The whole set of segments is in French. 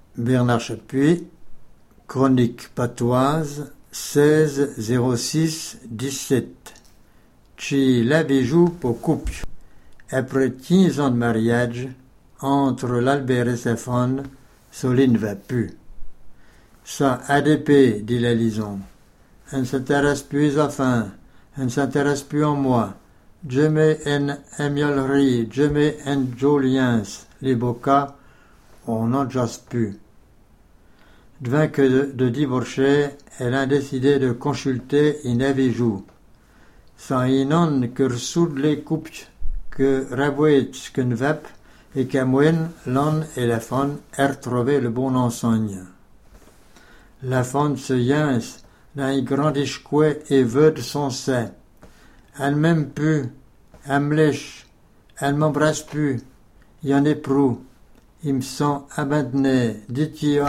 Bernard Chapuis, Chronique patoise, 16-06-17. Ci l'avijou pour couple. Après 15 ans de mariage, entre l'Albert et sa femme, Soline va plus. Ça ADP, dit la Lison. Elle ne s'intéresse plus enfin, elle ne s'intéresse plus en moi. Je mets en émiolerie, je mets en joliens, les beaux cas, on n'en jase plus. Devint que de divorcer, elle a décidé de consulter une avijou. Sans inon que soud les coupes que rabouet qu'un vep et qu'à moyen l'on et la femme aient trouvé le bon enseigne. La femme se yince dans un grand échouet et veut de son sein. Elle m'aime plus, elle me lèche, elle m'embrasse plus, y en est prou. Il me sent abandonné, dit-il.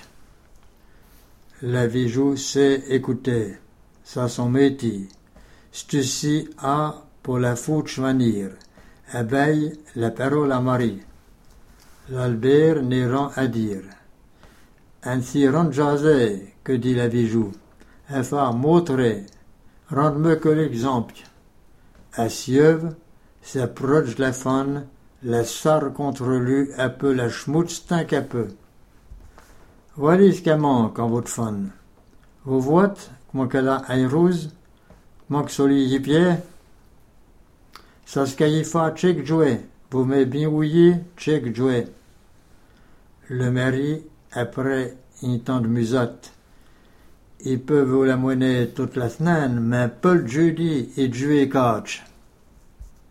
La bijou sait écouter, ça son métier. Ceci a pour la faute choisir, abeille la parole à Marie. L'Albert n'est rien à dire. Ainsi rend jasé, que dit la bijou. Elle va montrer, rendre-me que l'exemple. À Sieuve, s'approche la femme, la sarre contre lui un peu la schmutz tant qu'un peu. Voilà ce qu'elle manque en votre femme. Vous voyez comment qu'elle a un rose, comment que solier pied. Ça ce qu'il faut check jouer. Vous m'avez bien ouillé, check jouer. Le mari, après un temps de musotte, il peut vous la monnaie toute la semaine, mais pas le jeudi et jouer catch.